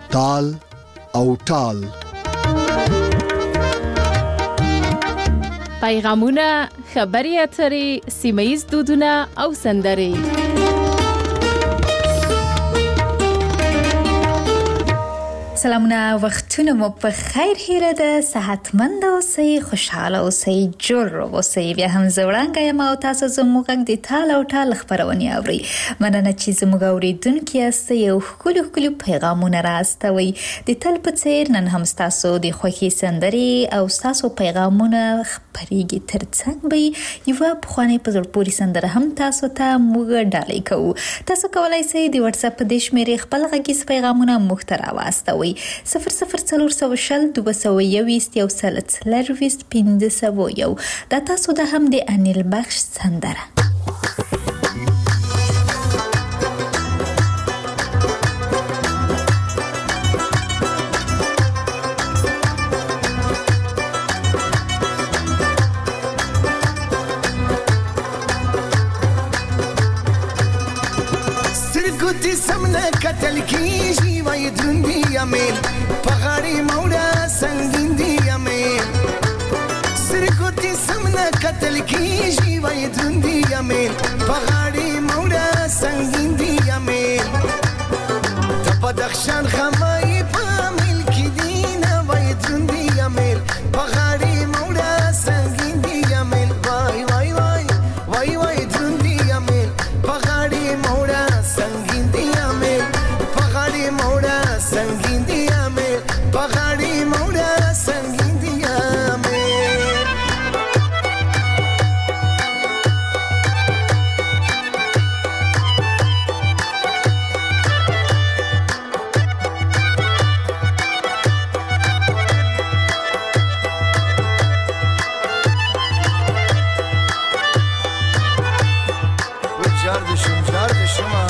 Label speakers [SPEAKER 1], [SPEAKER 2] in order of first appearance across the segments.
[SPEAKER 1] تال او ټال.
[SPEAKER 2] پیغامونه، خبري اترې، سیمه‌ییز دودونه او سندرې.
[SPEAKER 3] سلامونه، وختونه مو په خیر هیله ده. صحتمند اوسئ، خوشحاله اوسئ، جوړ اوسئ. بیا هم زوړانګه یم او تاسو زموږ غږ د تال او ټال خبرونه اورئ. مننه چې زموږ اوریدونکي یاست او ښکلي پیغامونه راستوي. د تل په څیر نن هم تاسو د خوښي سندرې او تاسو پیغامونه خبرېږي. ترڅنګ به یو پخوانی په زړه پورې سندره هم تاسو ته موږ ډالۍ کوو. تاسو کولای شئ د واتس اپ د شمیرې خپل غږیز پیغامونه موږ ته راواستوئ. 004021 دا تاسو د هم د انیل بخش سندره.
[SPEAKER 4] سرګوتی سمنه کتل کیږي وای دروندی امیل پغاړی موړه سنگین دی امیل. سرګوتی سمنه کتل کیږي وای دروندی امیل پغاړی موړه سنگین دی امیل. تپدخشان خمای په مل کې دینه وای دروندی امیل پغاړی موړه سنگین دی امیل. وای وای وای وای وای دروندی امیل پغاړی موړه سنگین دی امیل پغاړی موړه سنگین دی امیل پغاړی موړه سنگین دی امیل. جار د شما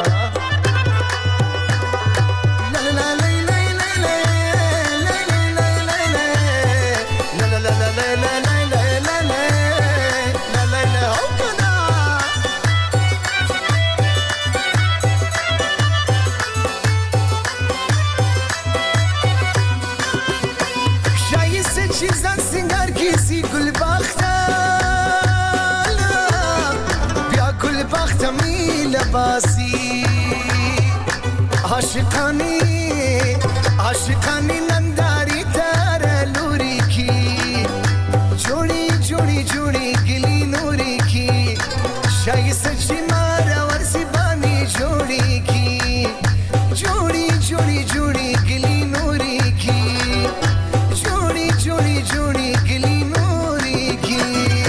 [SPEAKER 4] عاشقانی ننداری تر لوری کی جوڑی جوڑی جوڑی گلی نوری کی شای سچی مارا ورسی بانی جوڑی کی جوڑی جوڑی جوڑی گلی نوری کی جوڑی جوڑی جوڑی گلی نوری کی.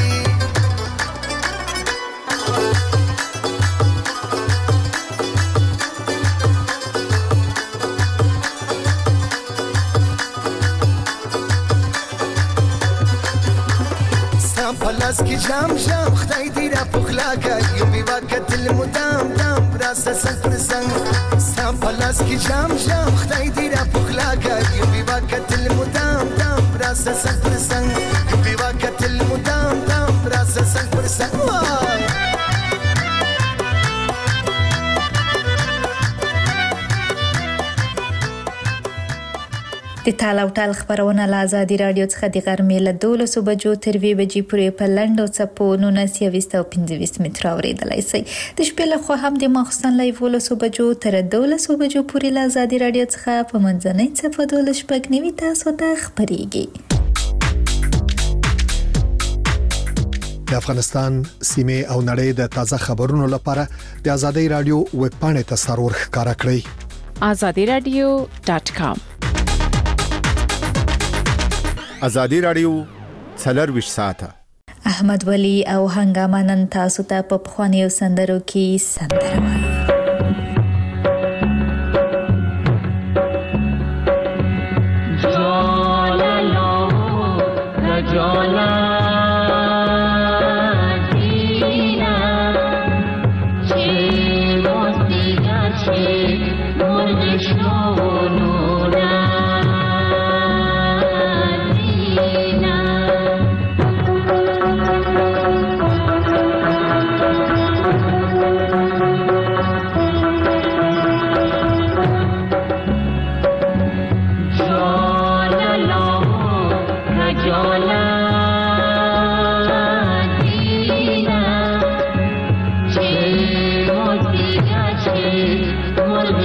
[SPEAKER 4] پلاس کی جام جام خدای دې را پخلا کړي یو بي وخت المدام دام راس سنگ پر سنگ. سام پلاس کی جام جام خدای دې را پخلا کړي یو بي وخت المدام دام راس سنگ پر سنگ یو بي وخت المدام دام راس سنگ پر سنگ.
[SPEAKER 3] د تال او ټال خبرونه له آزادي رادیو څخه د غرمې له 12 بجو تر 2 بجې پورې په لنډو څپو 1925 متر اورېدلای شئ. د شپې له خوا هم د ماخوستن له 11 بجو تر 12 بجو پورې له آزادي رادیو څخه په منځنۍ څپو 12 تاسو ته خبرېږي.
[SPEAKER 1] د افغانستان سیمه او نړۍ د تازه خبرونو لپاره د آزادي رادیو ویب پاڼې ته سرور ښکارا کړئ.
[SPEAKER 2] azadiradio.com.
[SPEAKER 5] آزادی رادیو 24 ساعته.
[SPEAKER 3] احمد ولی او هنګامه نن تاسو ته په خوانیو سندرو کې سندره وایي.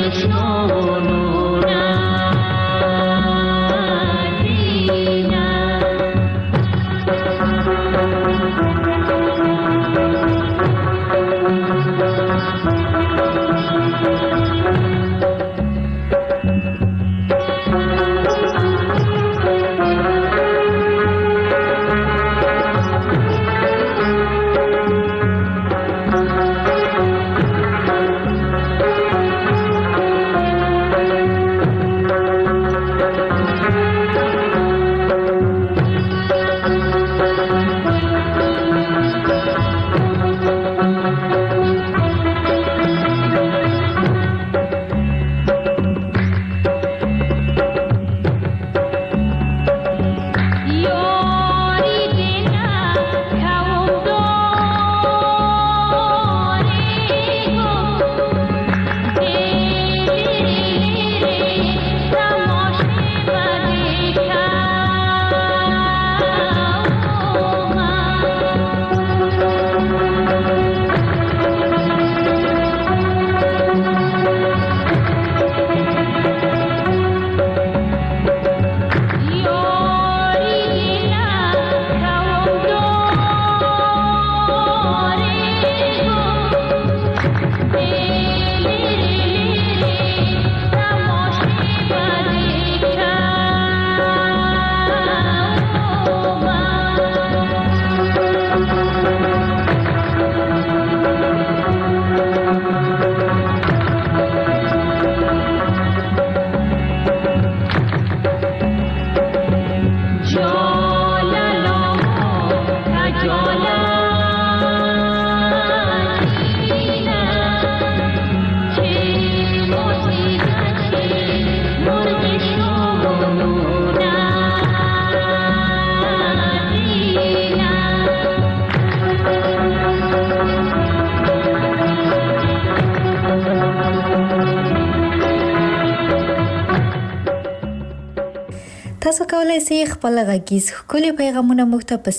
[SPEAKER 3] تاسو کولای شئ خپل غږیز ښکلي پیغامونه موږ ته په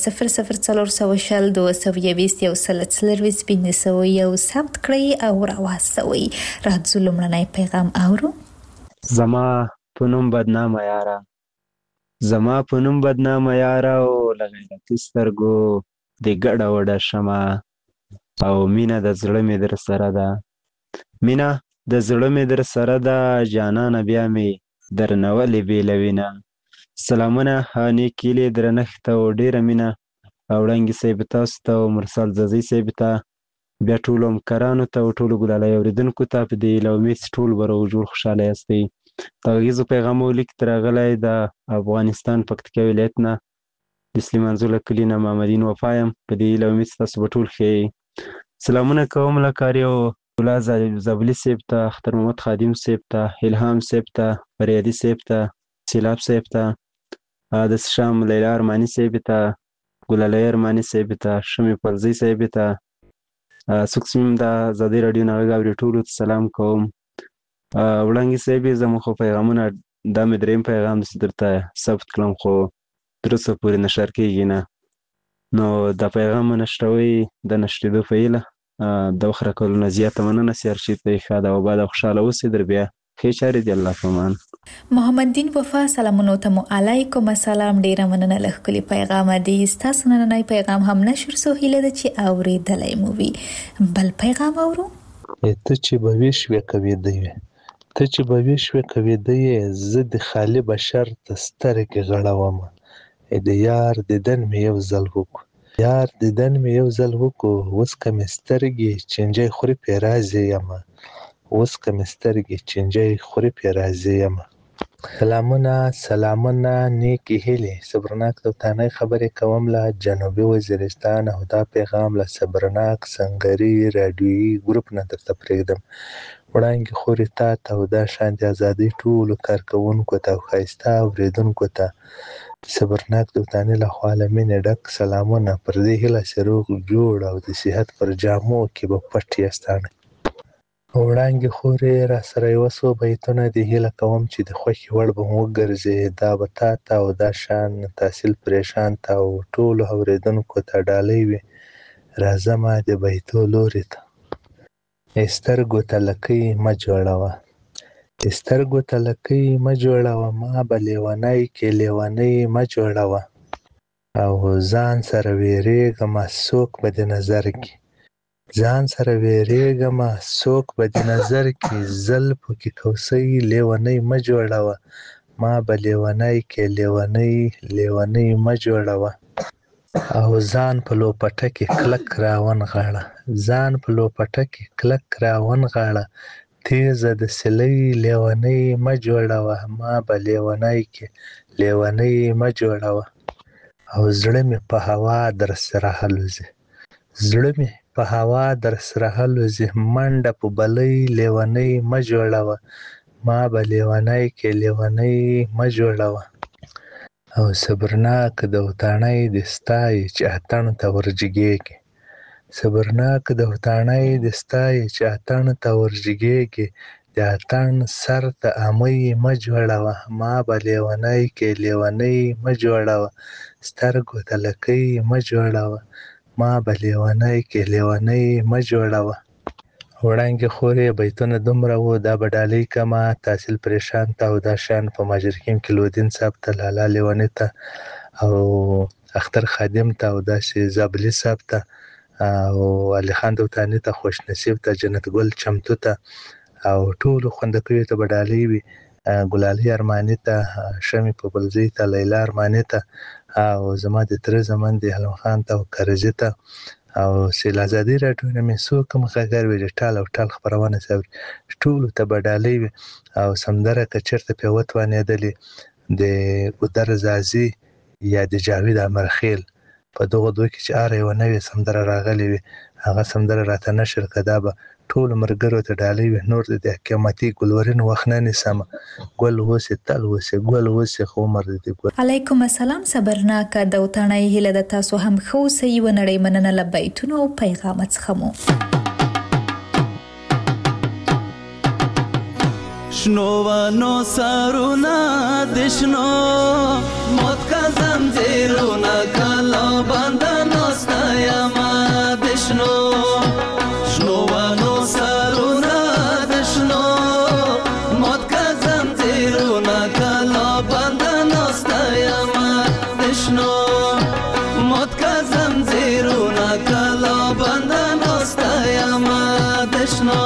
[SPEAKER 3] 00400 220 130 ثبت کړئ او راواستوئ. راځو لومړنی پیغام اورو.
[SPEAKER 6] زما په نوم بدنامه یاره، زما په نوم بدنامه یاره او له غیرتي سترګو د ګډه وډه شمه او مینه د زړه مې در سره ده، مینه د زړه مې در سره ده، جانانه بیا مې درنه ولې بېلوینه. سلامونه نیک هیلې درنښت او ډېره مینه وړانګې صاحب تاسو ته او مرسل ززۍ صاحب ته، بیا ټولو همکارانو ته او ټولو ګلالۍ اورېدونکو ته په دې لومې ټول به جوړ خوشحاله یاستئ. د غږیزو پیغامو لیک تر راغلی د افغانستان پکتیکا ولایت نه د سلیمانزو له کلي نه محمدین وفا یم. په دې لومې تاسو به ټول ښه یئ. سلامونه کوم له کاري او ګلا زابلي صاحب ته، اختر محمد خادم صاحب ته، الهام صاحب ته، فریادي صاحب ته، سیلاب صاحب ته، د شام لیلا ارماني صاحب ته، ګلالۍ ارماني صاحب ته، شمې پرزۍ صاحب ته، څوک چې د ازادۍ راډیو نه غږ اوري ټولو ته سلام کوم. وړانګې صاحب زموږ خو پیغامونه دا مې درېیم پیغام داسې درته ثبت کړم خو تر اوسه پورې نشر کېږي نه، نو دا پیغام نشروئ د نشرېدو په هیله د وخت راکولو نه زیاته مننه. سیارشید ته یې ښه ده او اباد او خوشحاله اوسئ. در بیا ښې چارې دي. الله پامان.
[SPEAKER 3] محمد دین وفا سلامونو ته مو علیکم السلام. ډیره مننه له ښکلي پیغام دی. ستاسو نننی پیغام هم نشر سو هیله ده چې اورېدلی مو وي. بل پیغام اورو.
[SPEAKER 7] ته چې به وې شوې کوېده وې، ته چې به وې شوې کوېده یې، زه د خالي بشر ته سترګې غړومه. د یار دیدن مې یو ځل وکړو، یار دیدن مې یو ځل وکړو، اوس که مې سترګې چینجی خوري پې راضي یمه، اوس که مې سترګې چینجی خوري پې راضي یمه. سلامونه نیکې هیلې، صبرناک توتانی خبرې کوم له جنوبي وزیرستان او دا پیغام له صبرناک سنګري راډیویي ګروپ نه درته پرېږدم. وړانګې خورې تا ته او دا شان د ازادۍ ټولو کارکوونکو ته او ښایسته اورېدونکو ته صبرناک توتانی له خوا له مینې ډک سلامونه. پر دې هیله چې روغ جوړ او د صحت پر جامو کې به پټ یاستانه. وړانګې خورې را سره یوه څو بیتونه دې هیله کوم چې د خوښې وړ به مو وګرځې. دا به تا ته او دا شان تحصیل پریشان ته او ټولو اورېدونکو ته ډالۍ وي. راځمه د بیتو لورې ته، سترګو ته لکۍ مه جوړوه، سترګو ته لکۍ مه جوړوه ما به لیونی کې لیونۍ مه جوړوه او ځان سره ویرېږمه څوک به دې نظر کې ځان سره ویرېږمه څوک به دې نظر کې زلفو کې کوسۍ لیونۍ مه جوړوه ما به لیونی کې لیونۍ لیونۍ مه جوړوه او ځان په لوپټه کې کلک راونغاړه ځان په لوپټه کې کلک راونغاړه تیزه د سیلۍ لیونۍ مه جوړوه ما به لیونی کې لیونۍ مه جوړوه او زړه مې په هوا در سره هلوځي زړه مې په هوا در سره هلوځي منډه په بلۍ لیونۍ مه جوړوه ما به لیونی کې لیونۍ مه جوړوه او صبرناک د وطاڼۍ دې ستایي چې اتڼ ته ورجګېږي صبرناک د وطاڼۍ دې ستایي چې اتڼ ته ورجګېږي د اتڼ سر ته امۍ مه جوړوه ما به لیونی کې لیونۍ مه جوړوه سترګو ته لکۍ مه جوړوه ما به لیونی کې لیونۍ مه جوړوه وړانګې خورې بیتونه دومره وو دا به ډالۍ کمه تحصیل پریشان ته او دا شیان په ماجرکیم کې لودین صاحب ته لالا لیوني ته او اختر خادم ته او داسې زابلي صاحب ته او علي خان دوتاني ته خوش نصیب ته جنت ګل چمتو ته او ټولو خوندکیو ته به ډالۍ وي ګلالي ارماني ته شمې په بلزۍ ته لیلا ارماني ته او زما د تره زمن د حلم خان ته او کرزي ته او سیل ازادي راډیو نه مې څو کوم خبر وي ټال او ټال خبرونه سوي ټولو ته به ډالۍ وي او سندره که چېرته پې وتوانېدلې د ګودر زازي یا د جاوید امرخیل په دغه دوه کې چې هره یوه نوې سندره راغلې وي هغه سندره راته نشر که دا به ټولو ملګرو ته ډالۍ وي نور د قیمتي ګلورین وخت نه نیسمه ګل اوسې تل اوسې ګل اوسې خو عمر دې ګل
[SPEAKER 3] علیکم السلام صبرناکه د وطاڼۍ هیله د تاسو هم ښه اوسئ ونړۍ مننه له بیتونو او پیغامه څخه مو
[SPEAKER 8] شنو ونو سرونه د شنو موت کا زنجیرونه کلا بنده ناسته یمه د شنو شنو ونو سرونه د شنو موت کا زنجیرونه کلا بنده ناسته یمه د شنو موت کا زنجیرونه کلا بنده ناسته یمه د شنو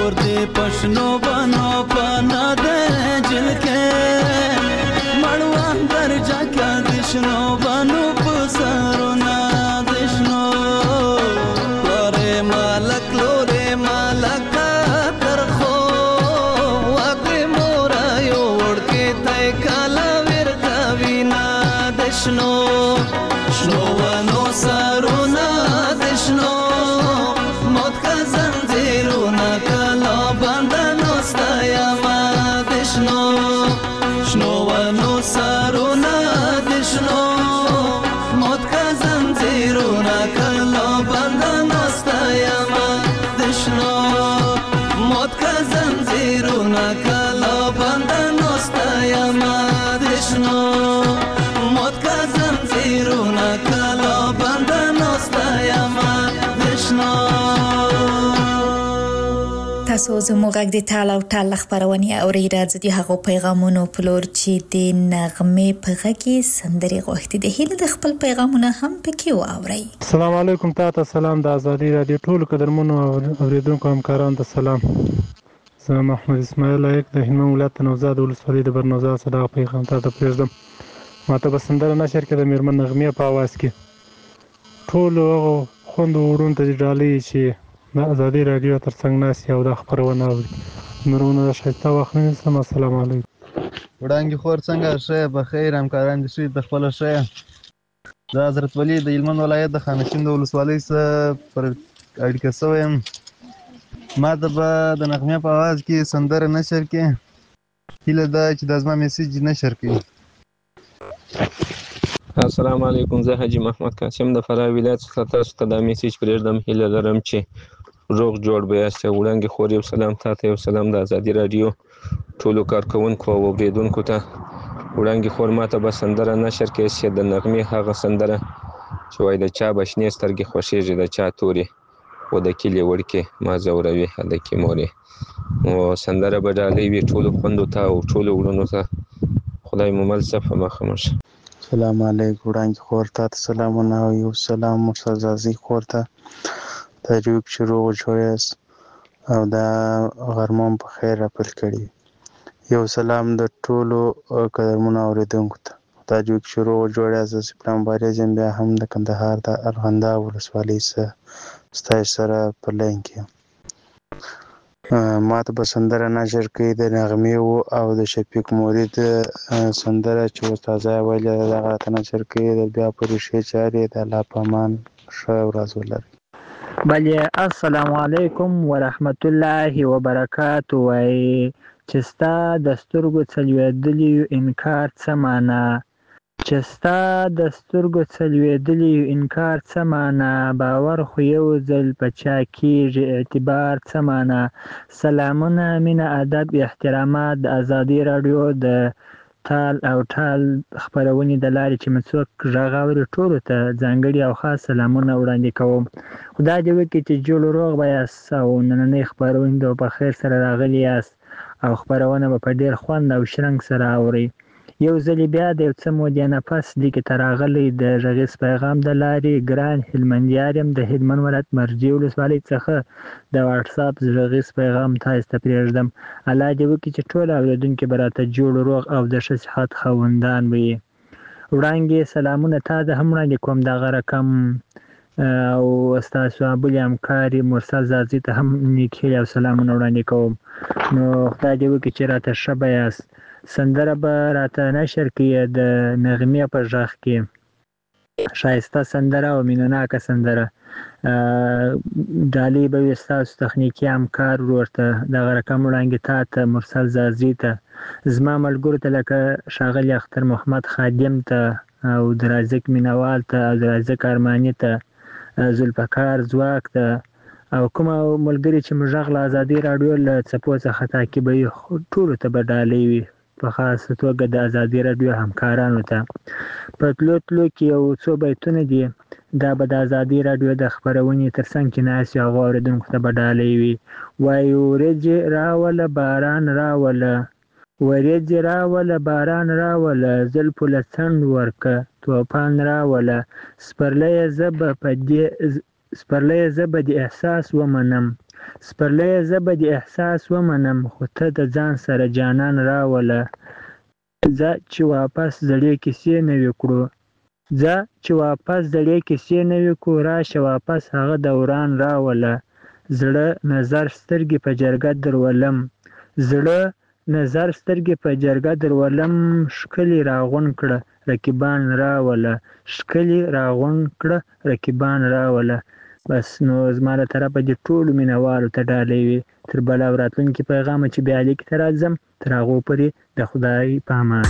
[SPEAKER 8] کور دې پښنو بنو پنا دې جل کې مړوان درجا کا دشنو بنو پسرونا دشنو لورې مالک لورې مالک ترخو واګې مورا یو ورکې تای کالا ور کوینا دشنو شنو ونو سرونا دشنو موت کا زنجیرونا کلا بندنو ستایما دشنو شنو ونو سرونا دشنو موت کا زنجیرونا کلا بندنو ستایما دشنو موت کا زنجیرونا کلا بندنو ستایما دشنو موت کا زنجیرونا کلا بندنو ستایما دشنو.
[SPEAKER 3] تاسو زموږ غږ د ټال او ټال خبرونه اوري راځي د هغو پیغامونو پلور چې د نغمه په غږی سندري غوښتي د هیله د خپل پیغامونه هم پکې واوري.
[SPEAKER 9] السلام علیکم تاسو سلام د ازادي رادیو ټول قدرمنو اوریدونکو همکارانو ته سلام. زه محمد اسماعیل لایق د هلمند ولایت نوزاد ولسوالۍ د برنوزاد صدا پیغام ته پرېږدم. ماته به سندره نشر کې د میرمن نغمه په आवाज کې ټول خوند وړون ته ډالۍ چې د ازادي رادیو ترڅنګ ناس یو د خبرونه اوري. نورونه شایسته واخلئ. السلام علیکم.
[SPEAKER 10] وړاندې خور څنګه شه په خیر همکاران دي شي د خپل شه د حضرت ولی د هلمند ولایت د خانشین د ولسوالۍ سره پر اړیکه شوم. ما د نغمه په आवाज کې سندره نشر کې هیله ده چې د ازما میسج نشر کې.
[SPEAKER 11] السلام علیکم. زه حاجی محمد قاسم د فراه ولایت څخه تاسو ته دا میسج پرېږدم. هیله لرم چې روغ جوړ به یاست. وړاندې خور یو سلام تاته یو سلام د ازادي رادیو ټولو کارکونکو او اوریدونکو ته. وړاندې خور ماته به سندره نشر کې چې د نغمې هغه سندره چې وایي د چا بشنې سترګې خوښېږي د چا تورې و د کلي وړکې ما زوروي هلکې مورې. نو سندره به ډالۍ وي ټولو خوندو ته او ټولو وړونو ته. خدای مو مل شه په مخه مشه.
[SPEAKER 12] السلام علیکم. وړاندې خور ته سلامونه او یو سلام مرسل زازي خور ته تاجوک شروع جوړیس او دا غرمون په خیر راپل کړي. یو سلام د ټولو قدرمنو اوریدونکو ته. تاجوک شروع جوړیس د سپلم بارېزم بیا هم د کندهار د ارغنده ولسوالۍ ستاسو سره په لین کې. ما ته به سندره نشر کوي د نغمې او د شفیق مورید سندره چې استاد ویل دغه ته نشر کوي د بیا پرې چاري د الله پامان ښه ورځ ولري.
[SPEAKER 13] بله السلام علیکم ورحمت الله وبرکاته. وای چې ستا د سترګو څلوېدلی انکار څه معنا چې ستا د سترګو څلوېدلی انکار څه معنا باور خو یو ځل په چا کېږي اعتبار څه معنا. سلامونه مینه ادب احترامات د ازادي راډیو د تال او ټال خبرونې د لارې چې څوک غږ اوري ټولو ته ځانګړي او خاص سلامونه وړاندې کوم. خدای دې وکړي چې جوړ روغ به یاست او نننۍ خپرونې به په خیر سره راغلي یاست او خپرونه به په ډېر خوند او شرنګ سره اورئ. یو ځلې بیا د یو څه مودې نه پس لیکې ته راغلی د غږیز پیغام د لارې ګران هلمندیار یم د هلمند ولایت مرجې ولسوالۍ څخه د واټساپ غږیز پیغام تاسو ته پرېږدم. الله دې وکړي چې ټول اورېدونکي به راته جوړ روغ او د ښه صحت خاوندان وي. وړاندې سلامونه تا ته هم وړاندې کوم دغه رقم او ستاسو بلې همکاري مرسل زازي ته هم نیک هیلې او سلامونه وړاندې کوم. نو خدای دې وکړي چې راته ښه به یاست. سندره به راته نشر کړي د نغمې په غږ کې ښایسته سندره او مینهناکه سندره. ډالۍ به وي ستاسو تخنیکي همکار ورور ته دغه رقم وړاندې تا ته مرسل زازي ته زما ملګرو ته لکه ښاغلي اختر محمد خادم ته او د رازق مینوال ته او د رازق ارماني ته ذوالفقار ځواک ته او کوم ملګري چې موږ غږ له ازادي راډیو له څپو څخه تعقیبوي ټولو ته به ډالۍ وي په خاصه توګه د ازادي راډیو همکارانو ته. په تلو کې یو څو بیتونه دي دا به د ازادي راډیو د خپرونې ترڅنګ کې ناست هغو اورېدونکو ته به ډالۍ وي. وایي ورېځې راوله باران راوله ورېځې راوله باران راوله زلفو له څنډ ورکه توپان راوله سپرلیه زه به د احساس ومنم سپرلیه زه به دې احساس ومنم خو ته د ځان سره جانان راوله ځه چې واپس زړې کیسې نوې کړو ځه چې واپس زړې کیسې نوې کړو راشه واپس هغه دوران راوله زړه نظر سترګې په جرګه درولم زړه نظر سترګې په جرګه درولم ښکلي راغونډ کړه رقیبان راوله ښکلي راغونډ کړه رقیبان راوله بس نو زما له طرفه دې ټولو مینهوالو ته ډالۍ وي تر بله او راتلونکي پیغامه چې بیا لیک ته راځم تر هغو پورې د خدای په امان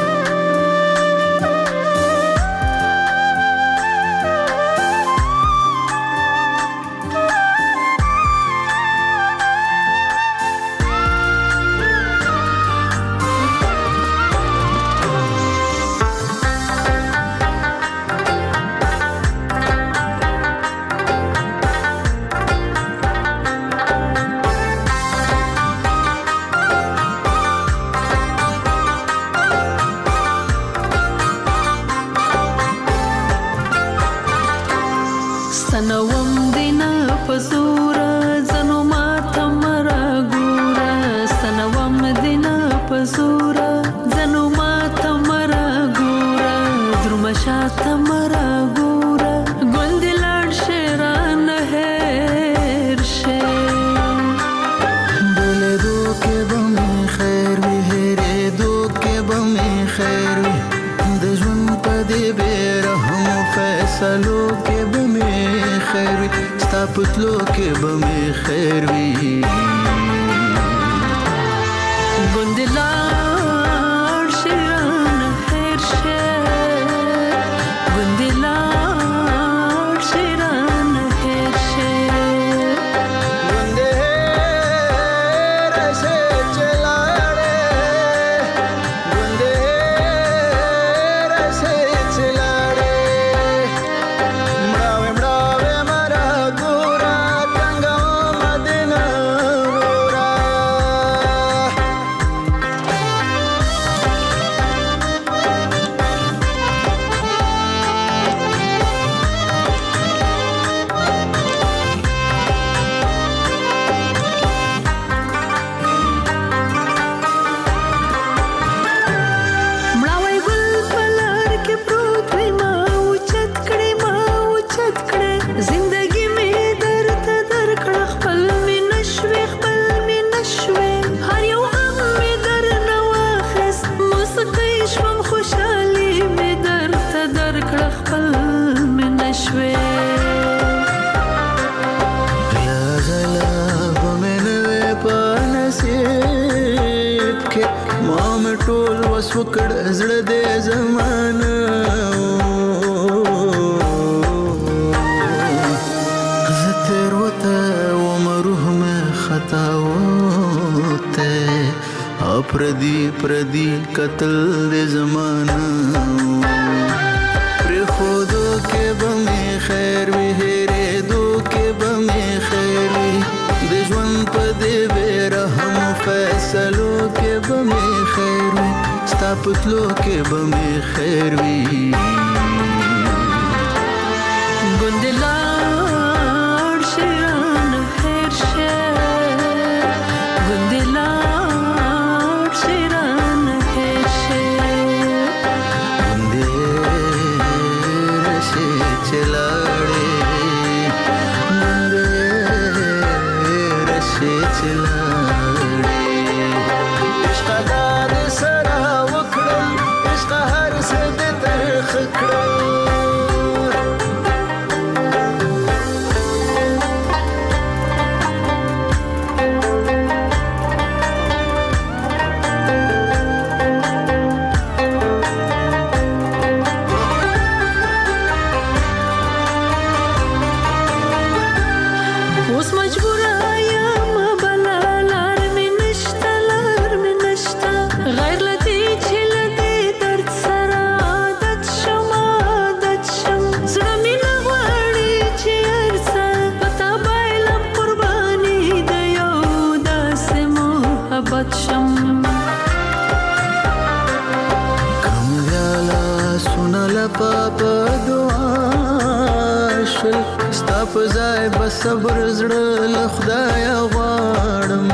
[SPEAKER 8] پتلو کې به مې خیر وي ګوندلار شیران خیر شه ګوندلار شیران خیر شه ګوندې رسې چلاړې ګوندې رسې چلاړې وکړ زړه دې زمانه زه تیر وته ومروح مې خطا وته پردي قتل دې زمانه پر خودو کې به مې خیر وي هېرېدو کې به مې خیر وي د ژوند په دې بې رحم فیصلو کې به مې خیر وي ستا پتلو کې به مې خیر وي ګوندلار شیران خیر شه ګوندلار شیران خیر شه ګوندې رسې چلاړې ګوندې رسې چلاړې عشق سره وکړم عشق هر څه دې ترخ کړم اوس مجبور یم بلال خدای به صبر زړه له خدایه غواړم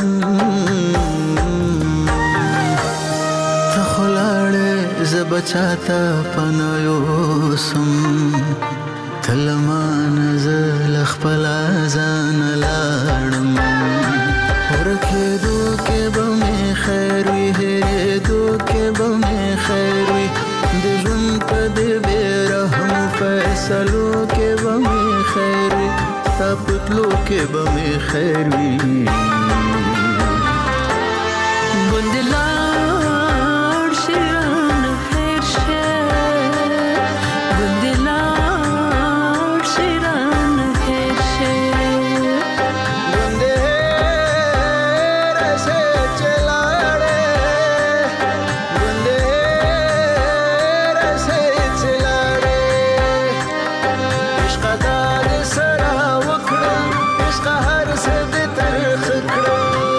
[SPEAKER 8] ته خو لاړې زه به چاته پناه یوسم ته له مانه زه له خپله ځانه لاړم ورکېدو کې به مې خیر وي هېرېدو کې به مې خیر وي د ژوند په دې بې رحمو فیصلو کې به مې خیر وي ستا په تلو کې به مې خیر وي ګوندې لاړ شي رانه هېر شه ګوندې لاړ شي رانه هېر شه ګوندې هېره شي چې لاړې ګوندې هېره شي چې لاړې عشقه دا دې سره وکړه عشقه هر څه دې ترخه کړه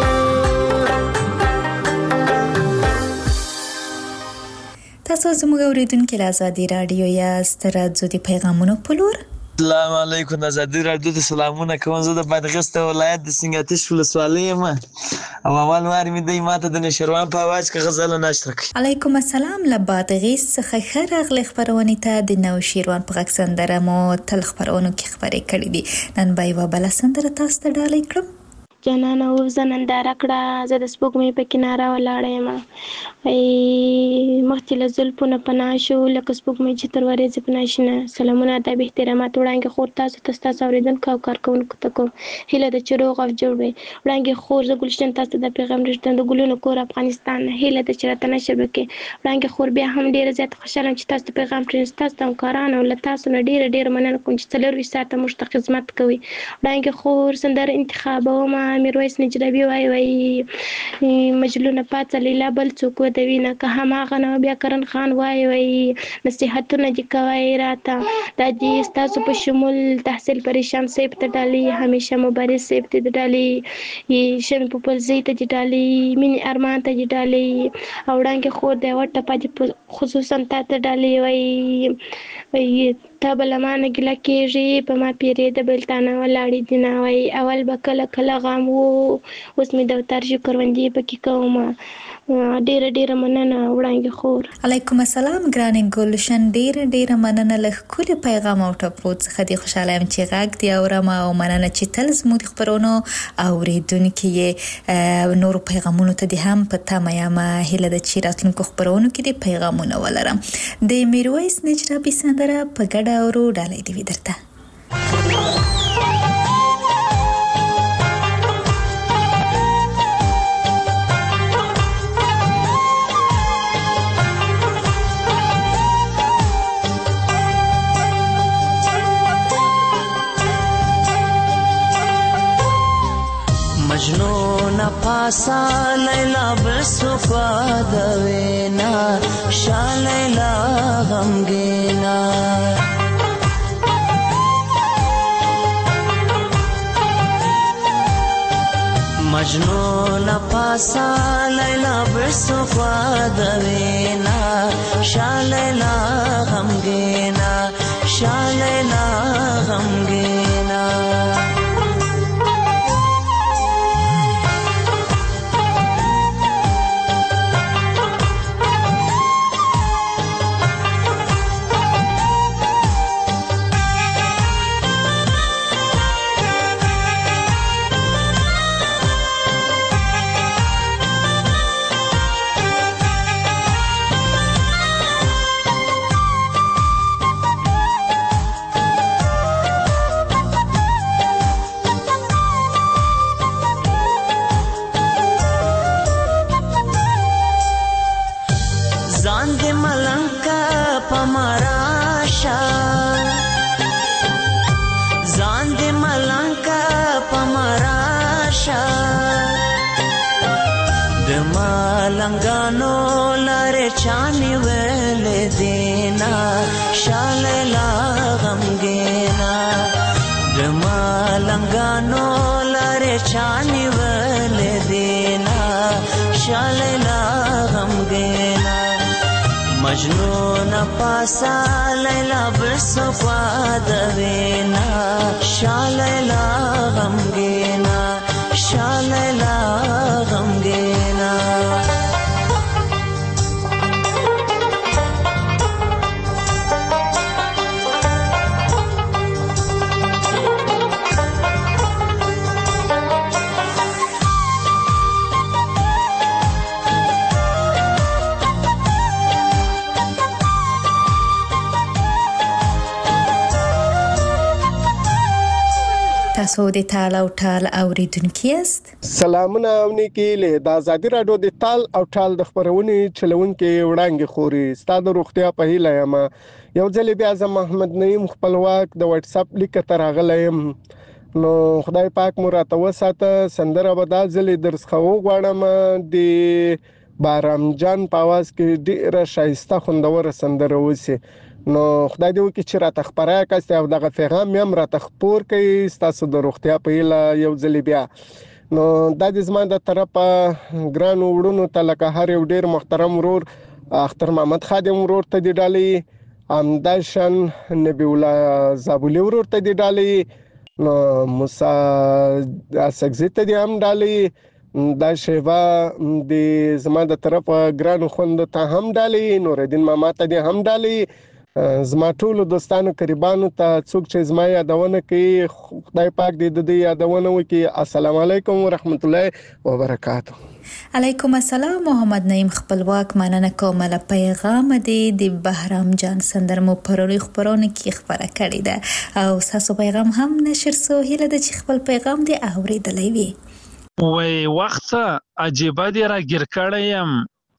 [SPEAKER 3] تاسو زموږ اوریدونکو له ازادي رادیو یاست راځو د پیغامونو په لور
[SPEAKER 14] السلام علیکم ازادي رادیو ته سلامونه کوم زه د بادغیس ولایت د سنګاتش ولسوالۍ یم او اول وار مې دی ماته د نشروان په اواز کې غزل نشر کړ
[SPEAKER 3] علیکم السلام له بادغیس څخه ښه راغلی خپرونې ته د نوشیروان په غږ سندره مو تل خپرونو کې خبرې کړې دي نن به یوه بله سندره تاسو ته ډالۍ کړم
[SPEAKER 15] جانانه ووځه ننداره کړه زه د سپوږمۍ په کناره ولاړه یم مخکې له زلفو نه پناه شو لکه سپوږمۍ چې تر ورېځې پناه شي نه سلامونه ادب احترامات وړاندې خور تاسو ته ستاسو اورېدونکو او کارکوونکو ته کوم هیله ده چې روغ او جوړ وئ وړاندې خور زه ګلشن تاسو ته د پیغام رسوم د ګلونو کور افغانستان هیله ده چې راته نشر وکړئ وړاندې خور بیا هم ډېره زیاته خوشحاله یم چې تاسو ته پیغام پرېږدم ستاسو د همکارانو او له تاسو نه ډېره مننه کوم چې 24 ساعته موږ ته خدمت کوئ وړاندې خور سندره انتخابومه میرویس نجرابي وایي مجلونه پاڅه لیلا بل څوک ودوي نه که هماغه نه بیا کرن خان وایي نصیحتونه دې کوئ راته دا دې ستاسو په شمول تحصیل پریشان صاحب ته ډالۍ همیشه مبارز صاحب ته دې ډالۍ شمې پوپلزۍ ته دې ډالۍ مینې ارمان ته دې ډالۍ او وړاندې خور د یوه ټپه دې خصوصا تا ته ډالۍ وایي تا به له ما نه ګیله کېږي په ما پیرېده بېلتانه ولاړې دي نه وایي اول به کله کله غم و اوس مې دفتر شي کروندې پکې کومه ډېره مننه وړاندې خور
[SPEAKER 3] علیکم السلام ګرانې ګلشن ډېره مننه له ښکلي پیغام او ټپو څخه دې خوشحاله یم چې غږ دې اورم او مننه چې تل زموږ د خپرونو اورېدونکي یې نورو پیغامونو ته دې هم په تمه یم هیله ده چې راتلونکو خپرونو کې دې پیغامونه ولرم د میرویس نجرابي سندره په ګډه اورو ډالۍ دې وي درته
[SPEAKER 16] مجنون پاسا لیلا بسکوا دوینا شا لیلا غمگینا مجنون پاسا لیلا بسکوا دوینا شا لیلا غمگینا شا لیلا غمگینا
[SPEAKER 17] لنگانو لارے چانی ویلے دینا شالیلا غمگینا دما لنگانو لارے چانی ویلے دینا شالیلا غمگینا
[SPEAKER 16] مجنون پاسا لیلا برسو پادوینا شا لیلا غمگینا شا لیلا غمگینا
[SPEAKER 3] تاسو د تال او ټال اوریدونکو یاست.
[SPEAKER 18] سلامونه او نیکی له د آزادي رادیو د تال او ټال د خبرونې چلونکو وړاندې خوري ستاسو روغتیا په هیله یم. یو ځل بیا زه محمد نعیم خپلواک د واتس اپ لیک ته راغلم. نو خدای پاک مو راته وساته. سندره به دا ځل درڅخه وغواړم د بارام جان په आवाज کې ډیره شایسته خوندوره سندره وسی. نو خدای دې وکړي چې راته خبره کاست او دغه پیغام هم راته خبر کړي تاسو د روغتیا په هیله یو ځل بیا. نو د دې زما د طرفه ګران وړونو ته لکه هر یو ډیر محترم ورور اختر محمد خادم ورور ته دی ډالي امداشن نبی الله زابولی ورور ته دی ډالي نو موسی اسګزی ته دی هم ډالي دا شیوا د زما د طرفه ګران خوند ته هم ډالي نوردین ماما ته دی هم ډالي زما ټول دوستانو قریبانو ته څوک چې زما یادونه کوي خدای پاک دې د یادونه وکړي. السلام علیکم ورحمت الله وبرکاته.
[SPEAKER 3] علیکم السلام. محمد نعیم خپلواک مننه کوم له پیغام دی د بهرام جان سندرمو پروري خبرونه کې خبره کړې ده او تاسو پیغام هم نشر سو هله د خپل پیغام دی اوریدلې وي.
[SPEAKER 19] وای وخت عجیب دی را ګر کړم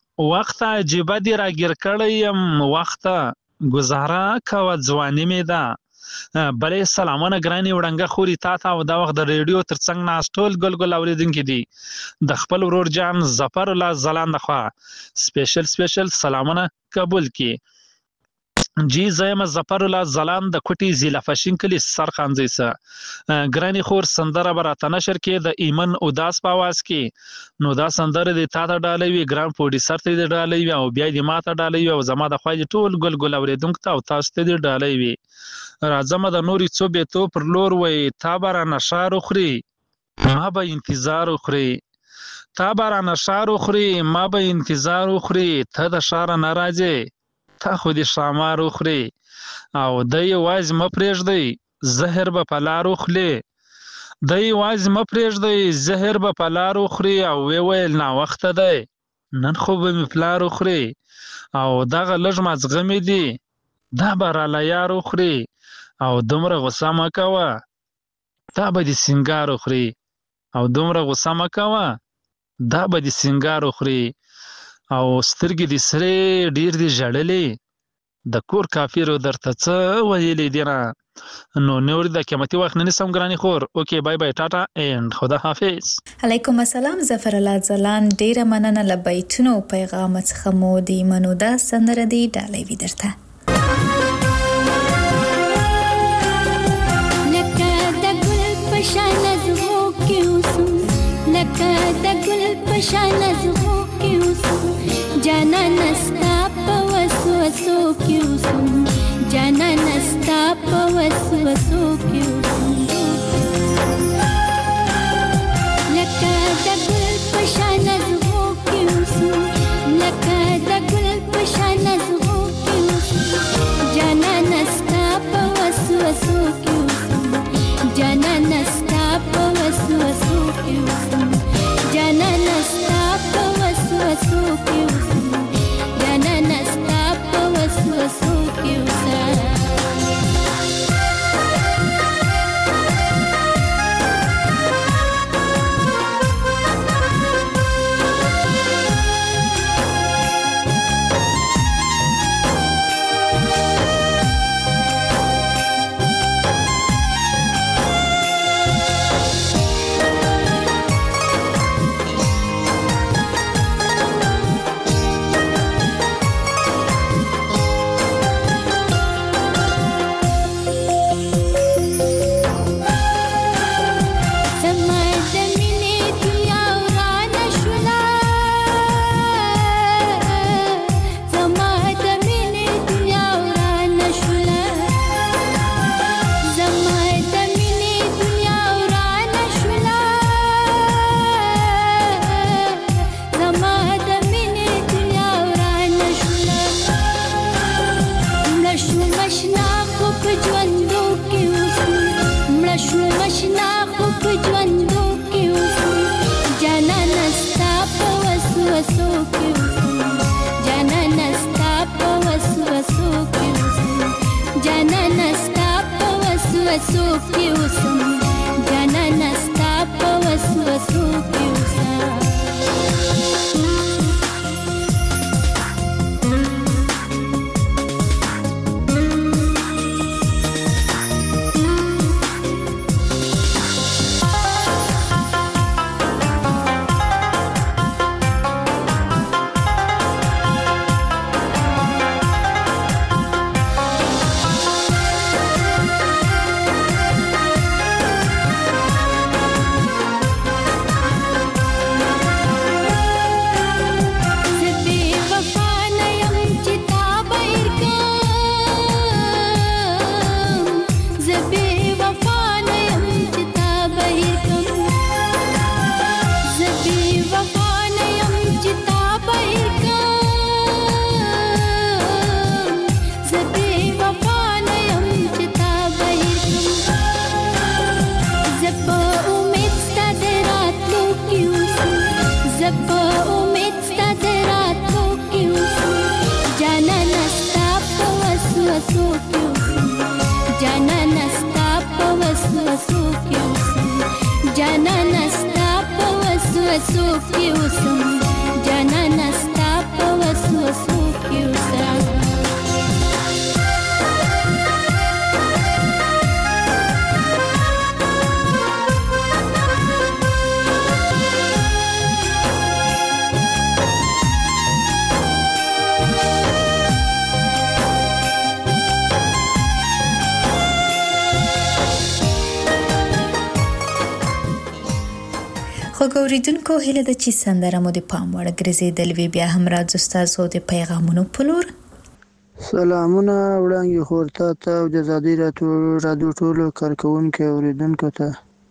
[SPEAKER 19] وخت گزاره کوا ځواني مې ده بلې سلامونه ګراني وړنګه خوري تا او دا وخت د ریډیو ترڅنګ ناس ټول ګل اوریدونکو دي د خپل ورور جان ظفر الله زلان دخوا سپیشل سلامونه قبول کی جی زیم ظفر الله زلان د کوټي ضلع فشین کلی سرخانځي سره ګراني خور سندره براته نشر کې د ایمن اداس په आवाज کې نو دا سندره د تا ته ډالوي ګران پروډوسر ته ډالوي او بیا د ما ته ډالوي او زما د خوای ټول ګل اوریدونکو ته او تاسو ته ډالوي راځم د نوري څو به تو پر لور وای تا بارا نشار خوري ما به انتظار خوري تا بارا نشار خوري ما به انتظار خوري ته د شار ناراضي تا خو دې شامار خوري او د یواز مپرېږدي زهر به پلارو خلی د یواز مپرېږدي زهر به پلارو خوري او ویل نا وخت دی نن خو به مپلارو خوري او دغه لږ مزغه مې دي دا به راله یارو خوري او دومره غوسه مه کوه دا به د سینګارو خوري او دومره غوسه مه کوه دا به د سینګارو خوري او سترګې دې سرې ډیر دې ژړلې د کور کافیرو درته څه ویلې دي نه نو نور د قیمتي وخت نه نسم ګراني خور اوکې بای بای ټاټا اینډ خدا حافظ.
[SPEAKER 3] علیکم السلام ظفر الله زلان ډیره مننه له بیتونو پیغام څخه مو دی منو دا سندره دی ډالۍ وی درته
[SPEAKER 20] لکه د ګل پشان زغو کې اوسم لکه د ګل پشان زغو کې اوسم جانا نستا په وسوسو کې اوسم جانا نستا په وسوسو کې اوسم لکه د ګل پشان زغو کې اوسم لکه د ګل پشان زغو کې اوسم جانا نستا په وسوسو کې اوسم جانا نستا په وسوسو کې اوسم جانا نستا په وسوسو کې اوسم جانا نستا په وسوسو کې اوسم
[SPEAKER 3] اوریدونکو هیله ده چې سندره مو د پام وړ ګرځېدلې وي. بیا هم راځو ستاسو د پیغامونو په لور.
[SPEAKER 12] سلامونه وړاندې خورته ته او د ازادي راډیو ټولو کارکوونکو اوریدونکو ته.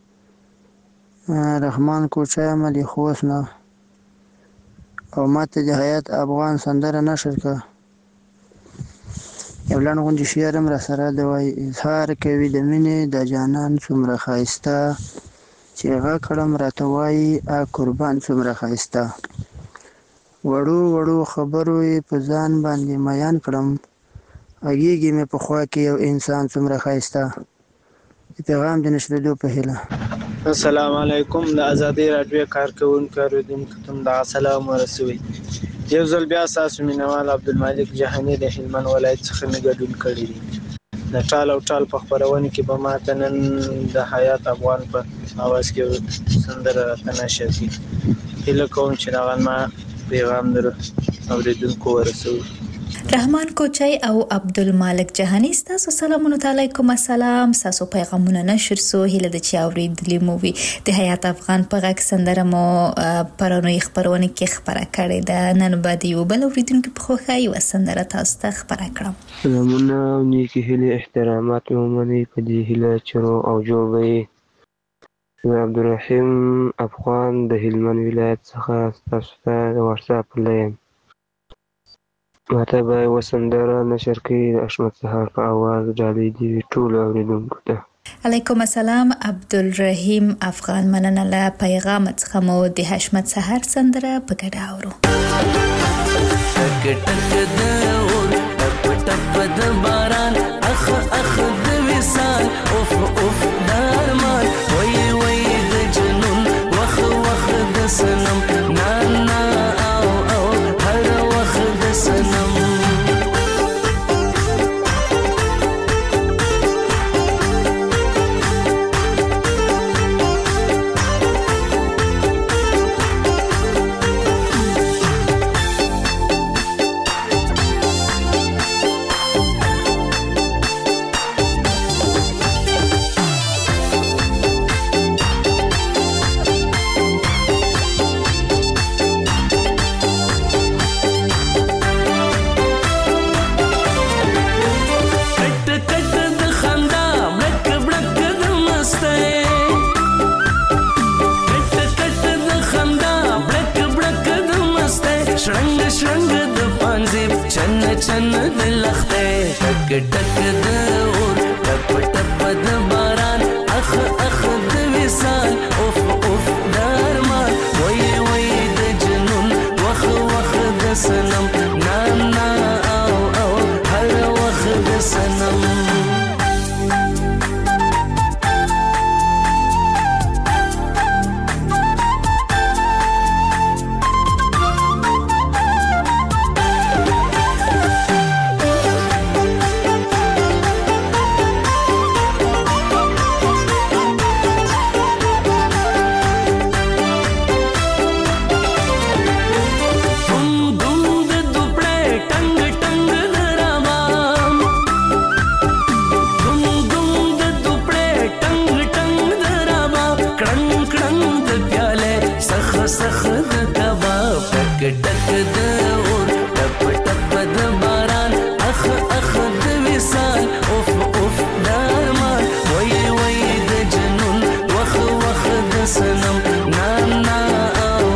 [SPEAKER 12] رحمان کوچا عملی خوښ نه او ماته د حیات افغان سندره نشر کا یو لړ غونډې شعر هم را سره دی وای اظهار کوي د مینې د جانان څومره ښایسته چې هغه کړم راته وایي قربان څومره ښایسته وړو وړو خبرو یې په ځان باندې میان کړم غږیږي مې په خوا کې یو انسان څومره ښایسته. د پیغام د نشریدو په هیله.
[SPEAKER 21] السلام علیکم د ازادي راډیو کارکوونکو اوریدونکو ته د سلام ورسوي. یو ځل بیا تاسو مینوال عبدالمالک جهانی د هلمند ولایت څخه مې ګډون کړی دی. د ټال او ټال په خپرونه کې به ماته نن د حیات افغان په اواز کې سندره راته نشر کړي. هیله کوم چې دغه ما پیغام در اوریدونکو ورسوي.
[SPEAKER 3] رحمان کوچای او عبدالمالک جهانی ستاسو سلامونه علیکم. السلام. تاسو پیغامونه نشر سو هیله د چا اوریدلی مو وي. د حیات افغان په غږ سندره مو پرونی خبرونه کې خبره کړې ده. نن بعد یو بل اوریدونکو په خوخای و سندره تاسو ته خبره کړم.
[SPEAKER 6] سلامونه نیکی هیله احترامات مو منی په دې هیله چرو او جوړوي. عبدالرحیم افغان د هلمند ولایت څخه تاسو ته واتس اپ لایم ماته به وسندره نشر کړي د حشمت سهار په اواز ډالۍ دی ټول اوریدونکو ته.
[SPEAKER 3] علیکم السلام عبدالرحیم افغان مننه له پیغام څخه مو د حشمت سهار سندره په ګډه اورو.
[SPEAKER 17] ټک ټک د اور ټپ ټپ د باران اخ اخ د وصال اوف اوف درمان وای وای د جنون وخ وخ د سنم نا نا او او هر وخ د سنم چن د لخته ټک ټک د اور ټپ ټپ د باران اخ اخ د وصال اوف اوف درمان وای وای د جنون وخ وخ د سنم نا نا او او هر وخ د سنم سنم نا نا او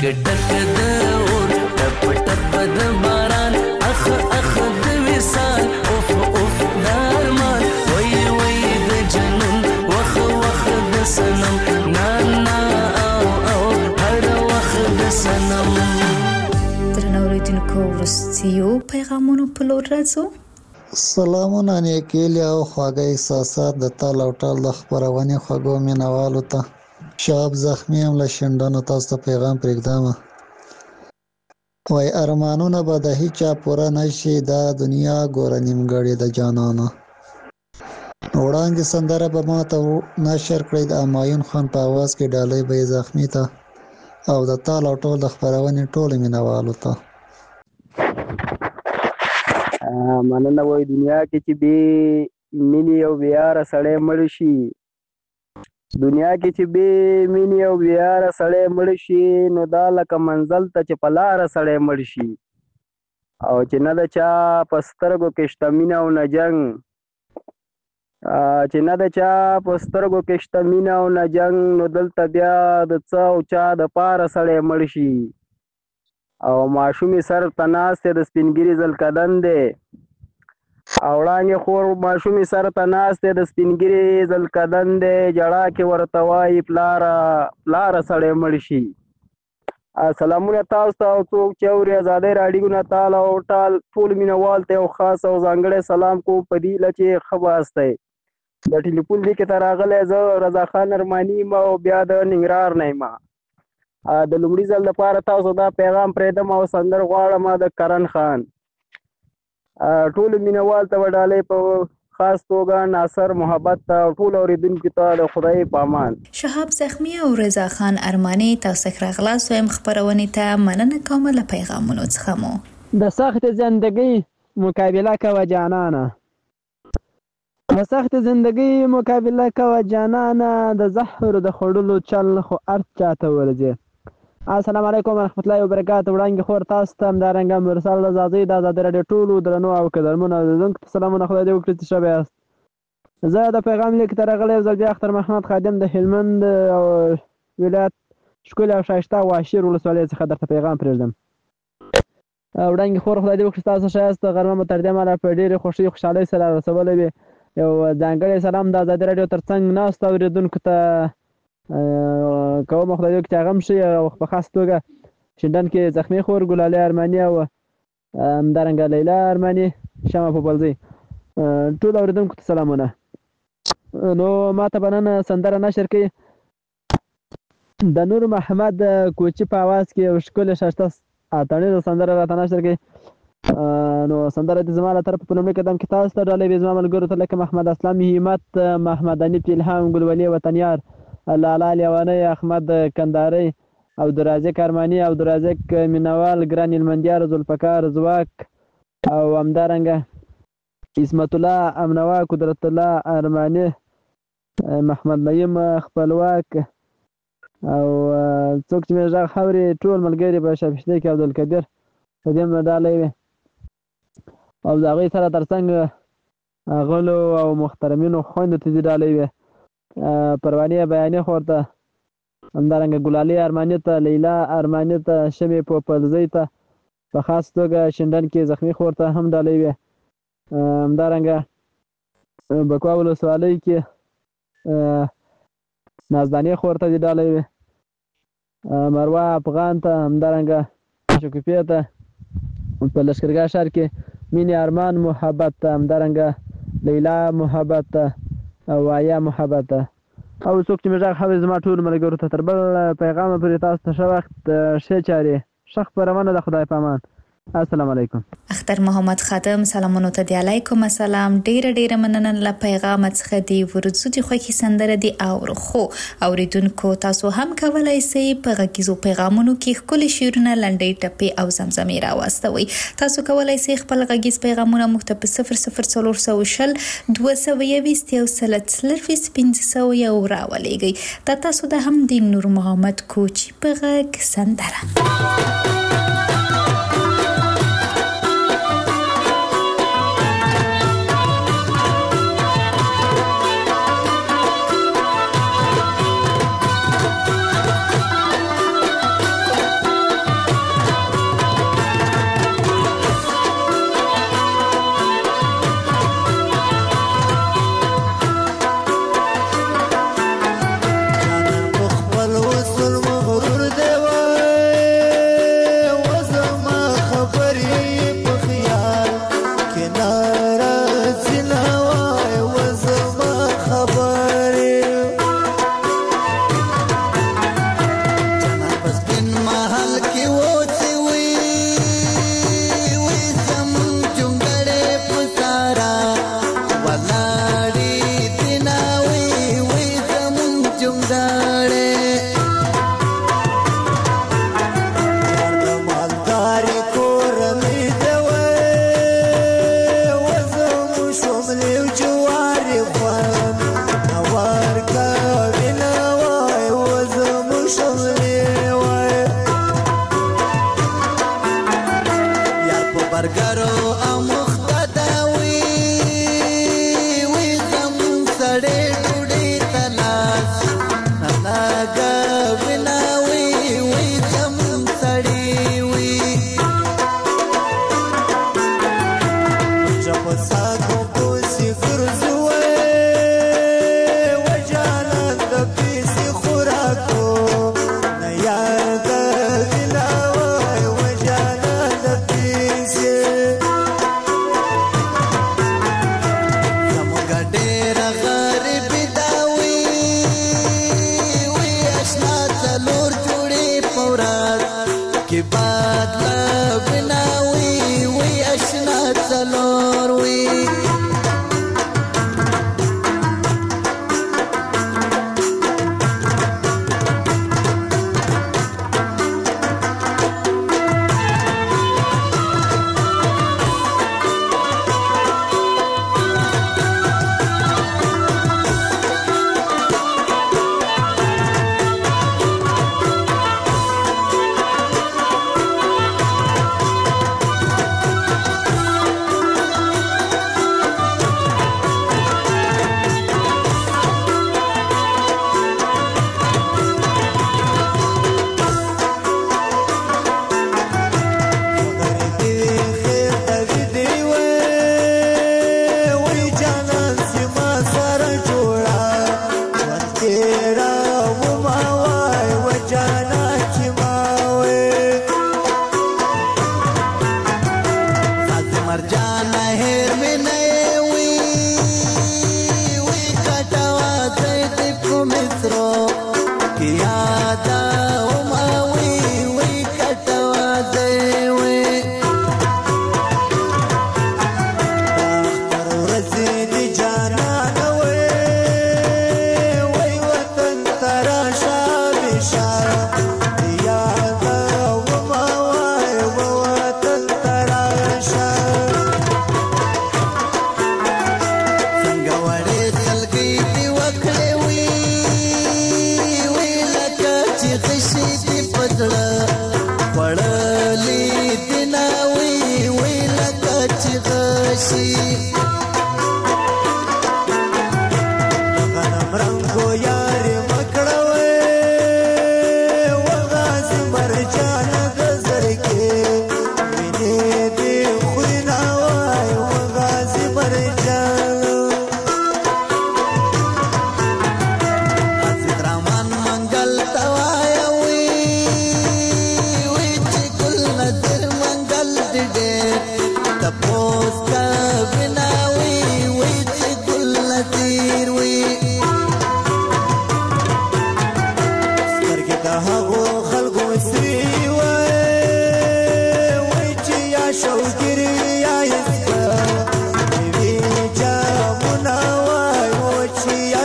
[SPEAKER 17] ډک د اور ټپ ټپ د باران اخ اخ د وصال اوف اوف د ارمان وای وای د جنون وخ وخ د سنم نا نا او او هر وخ د سنم.
[SPEAKER 3] درنو اوریدونکو وروستیو پیغامونو په لور راځو.
[SPEAKER 4] سلامونه نیکیلی او خواږه احساسات د تال او ټال د خپرونې خوږو مینوالو ته. شاب زخمی هم له شنډانو تاسو ته پیغام پرېږدم. وای ارمانونه به د هیچا پوره نشي دا دنیا ګوره نیمګړې د جانانه. وړاندې سندره به ما ته نشر کړئ د همایون خان په اواز کې ډالۍ به یې زخمی ته او د تال او ټول د خپرونې ټولو مینوالو ته.
[SPEAKER 22] مننه. وای دنیا کې چې بې مینې او بېیاره سړی مړ شي، دنیا کې چې بې مینې او بېیاره سړی مړ شي نو دا لکه منزل ته چې په لاره سړی مړ شي او چې نه د چا په سترګو کې شته مینه او نه جنګ، چې نه د چا په سترګو کې شته مینه او نه جنګ نو دلته بیا د څه او چا د پاره سړی مړ شي او ماشومې سر ته ناست دی د سپینګیري زلکدن دی او وړانګې خور ماشومې سر ته ناست دی د سپینګیري زلکدن دی جړا کې ورته وایي پلاره سړی مړ شي. سلامونه تاسو ته او څوک چې اوري ازادۍ راډیو نه تال او ټال ټول مینوال ته یو خاص او ځانګړی سلام کوم په دې هیله چې ښه باست دی. د ټلیفون لیک ته راغلی زه رضا خان ارماني یم او بیا د ننګرهار نه یم. د لومړي ځل لپاره تاسو دا پیغام پرېږدم او سندر غواړم د کرن خان. ټولو مینوال ته به ډالۍ په خاص توګه ناصر محبت ته او ټولو اورېدونکو ته د خدای په امان.
[SPEAKER 3] شهاب زخمی او رضا خان ارماني تاسو ښه راغلاست وایم خپرونې ته مننه کوم له پیغامونو څخه مو.
[SPEAKER 13] د سخت زندگی مقابله کوه جانانه، د سخت زندگی مقابله کوه جانانه، د زهر د خوړلو چل خو ارت چاته ورځي. السلام علیکم ورحمت الله وبرکاته. وړاندې خور تاسو ته همدارنګه مرسل رضاځي د ازادۍ راډیو ټولو درنو او قدرمنو اورېدونکو ته سلامونه، خدای دې وکړي چې ښه به یاست. زه د پیغام لیک ته راغلی یو ځل بیا اختر محمد خادم د هلمند ولایت ښکلې او ښایسته واشیر ولسوالۍ څخه درته پیغام پرېږدم. وړاندې خور خدای دې وکړي تاسو ښه یاست. غرمه مو تر دې مهاله په ډېرې خوښۍ خوشحالۍ سره رسولی وي. یو ځانګړی سلام د ازادۍ راډیو تر څنګ ناستو اورېدونکو ته کوم خدای دې وکړي چې هغه هم ښه او په خاص توګه شینډن کې زخمي خور ګلالۍ ارماني او همدارنګه لیلا ارماني شمع پوپلزۍ ټول اورېدونکو ته سلامونه. نو ما ته به نن سندره نشر کړي د نور محمد کوچي په اواز کې یو ښکلې ښایسته اتڼیزه سندره راته نشر کړي. نو سندره دې زما له طرفه په لومړي قدم کې تاسو ته ډالۍ وي زما ملګرو ته لکه محمد اسلام همت، محمد انیف الهام، ګلولي وطنیار، لالا لیوانی، احمد کنداري، عبدالرازق ارماني، عبدالرازق مینوال، ګران هلمندیار، ذوالفقار ځواک او همدارنګه عصمت الله امنوا، قدرت الله ارماني، محمد نعیم خپلواک او څوک چې مې غږ اوري ټول ملګري په شاپشته کې عبدالقدیر په دې مې ډالۍ وي او د هغوی سره تر څنګ غلو او محترمینو خویندو ته دې ډالۍ وي. پروانې بیانې خور ته، همدارنګه ګلالۍ ارماني ته، لیلا ارماني ته، شمې پوپلزۍ ته، په خاص توګه شینډن کې زخمي خور ته هم ډالۍ وي. همدارنګه بکوا ولسوالۍ کې نازدانې خور ته دې ډالۍ وي. مروه افغان ته، همدارنګه شکوفیې ته، په لښکرګاه ښار کې مینې ارمان محبت ته، همدارنګه لیلا محبت ته او آیا محبت ته او څوک چې مې غږ اوري زما ټولو ملګرو ته تر بل پیغامه پورې تاسو ته ښه وخت، ښې چارې، ښه خپرونه د خدای په امان. السلام علیکم.
[SPEAKER 3] اختر محمد خادم سلامونو ته دی علیکم السلام. ډیره مننه له پیغام څخه دی ورځو دي خوږی سندره دی او خو اوریدونکو تاسو هم کولای شئ په غږیزو پیغامونو کې خپل شعرونه لنډۍ ټپې او زمزمې راوستوي. تاسو کولای شئ خپل غږیز پیغامونه مختب 00420 221 راولېږئ. تاسو د هم د نور محمد کوچي په غږ سندره.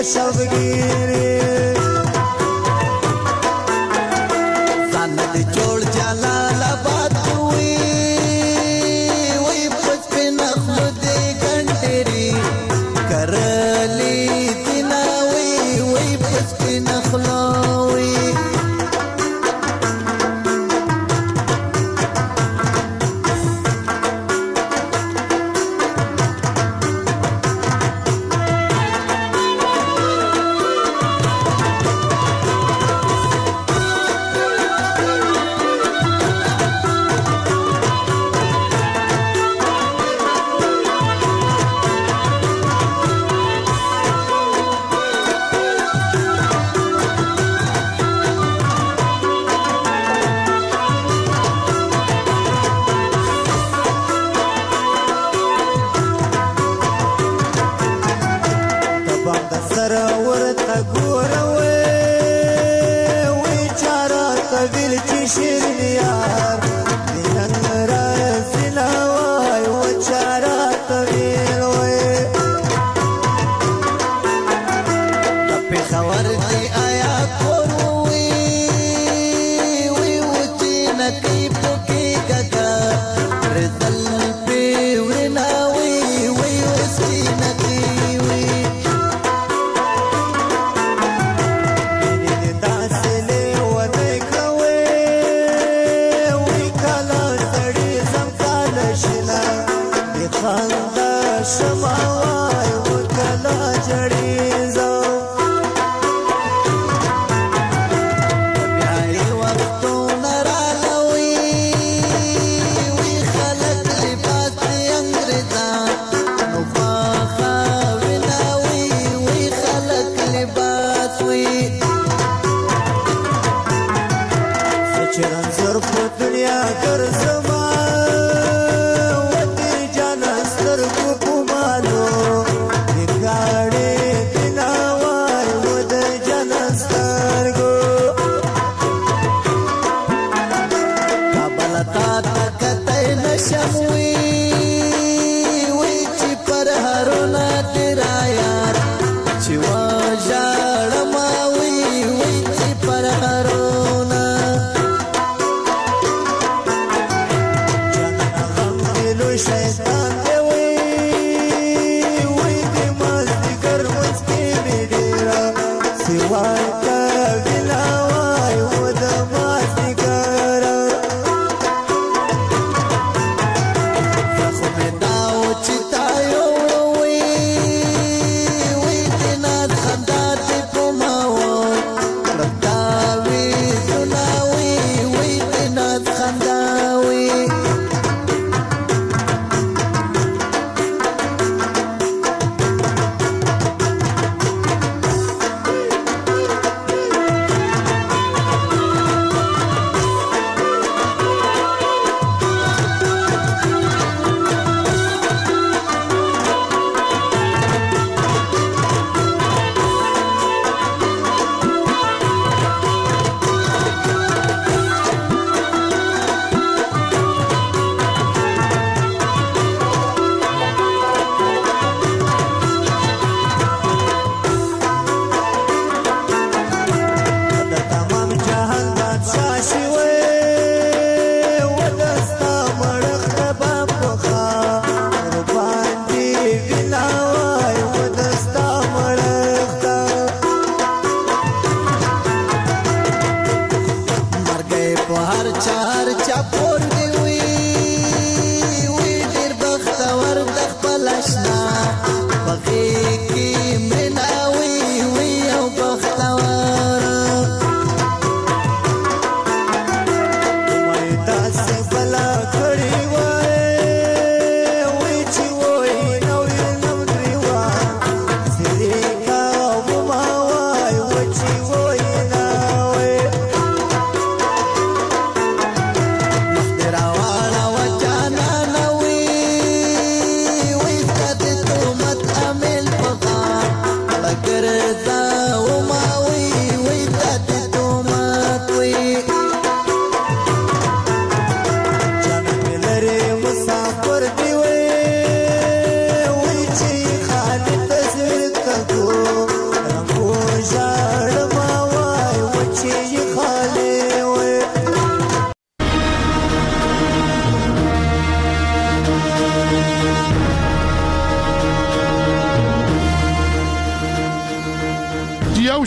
[SPEAKER 1] شبګيري ځان دې جوړ جلال آباد وي وي پس په نخلو دې ګنډري کرلي دینا وي وي پس په نخلو وي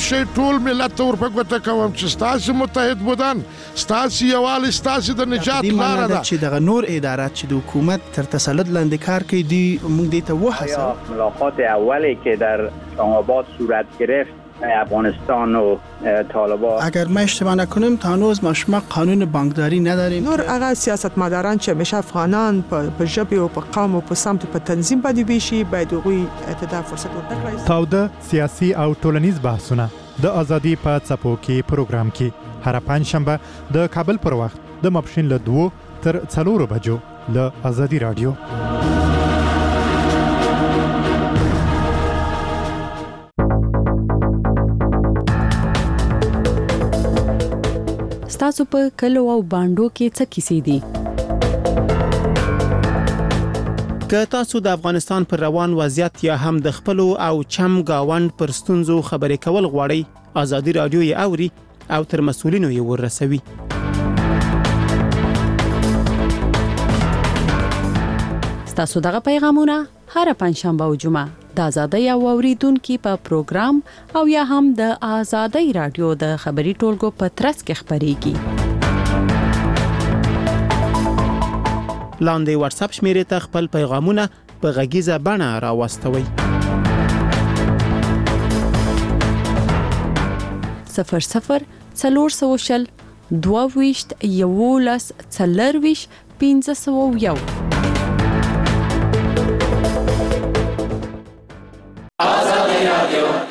[SPEAKER 2] شی ټول ملت ته ورپګوته کوم چې ستاسو متحد بودن ستاسو یووالی ستاسو د نجات لاره ده
[SPEAKER 5] چې دغه نور ادارات چې د حکومت تر تسلط لاندې کار کوي دی موږ دې ته وهڅوو.
[SPEAKER 23] ملاقات اولی که در اسلام‌آباد صورت گرفت افغانستان و طالبان،
[SPEAKER 5] اگر ما اشتباه نکنیم تا هنوز ما قانون بانکداری نداریم.
[SPEAKER 24] نور هغه سیاستمداران چې همیشه افغانان په ژبه او په قوم او په سمت په تنظیم باندې ویشي باید هغوی ته فرصت ورکړي.
[SPEAKER 25] تاوده سیاسي او ټولنیز بحثونه د ازادي په څپو کې پروګرام کې هر پنځشنبه د کابل پر وخت د ماپښین له 2 تر 4 بجو له ازادي رادیو.
[SPEAKER 26] تاسو په کلو او باندو کې څه کیسې دي؟
[SPEAKER 5] که تاسو د افغانستان پر روان وضعیت یا هم د خپل او چم گاوند پر ستونزو خبرې کول غواړئ، ازادي رادیو یې اوري او تر مسؤلینو یې ورسوي.
[SPEAKER 26] تاسو دغه پیغامونه هر پنځشنبه او جمعه د آزادۍ او اوریدونکو په پروګرام او یا هم د آزادۍ رادیو د خبري ټولګو په ترڅ کې خبريږي.
[SPEAKER 5] لاندې واتس اپ شمیرې ته خپل پیغامونه په غږیزه بڼه راوستوي.
[SPEAKER 26] 00 400 22 11 40 501.
[SPEAKER 17] آزادی رادیو